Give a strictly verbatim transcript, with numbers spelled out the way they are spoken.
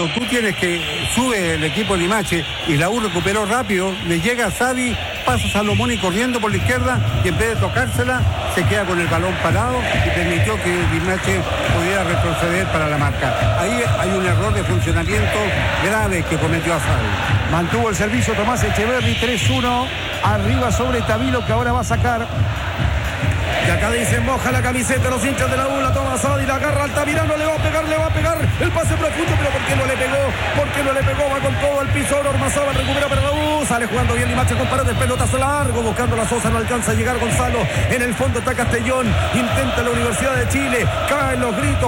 cuando tú tienes que sube el equipo de Limache y la U recuperó rápido, le llega a Savi, pasa Salomón y corriendo por la izquierda y en vez de tocársela se queda con el balón parado y permitió que Limache pudiera retroceder para la marca. Ahí hay un error de funcionamiento grave que cometió a Savi. Mantuvo el servicio Tomás Echeverri, tres uno, arriba sobre Tavilo, que ahora va a sacar. Y acá dicen, moja la camiseta, los hinchas de la U, la toma Savi, la agarra Altamirano, le va a pegar, le va a pegar, el pase profundo, pero ¿por qué no le pegó? ¿Por qué no le pegó? Va con todo el piso, Ormazábal recupera para la U, sale jugando bien Limache con pared de pelotazo largo, buscando la Sosa, no alcanza a llegar Gonzalo, en el fondo está Castellón, intenta la Universidad de Chile, caen los gritos.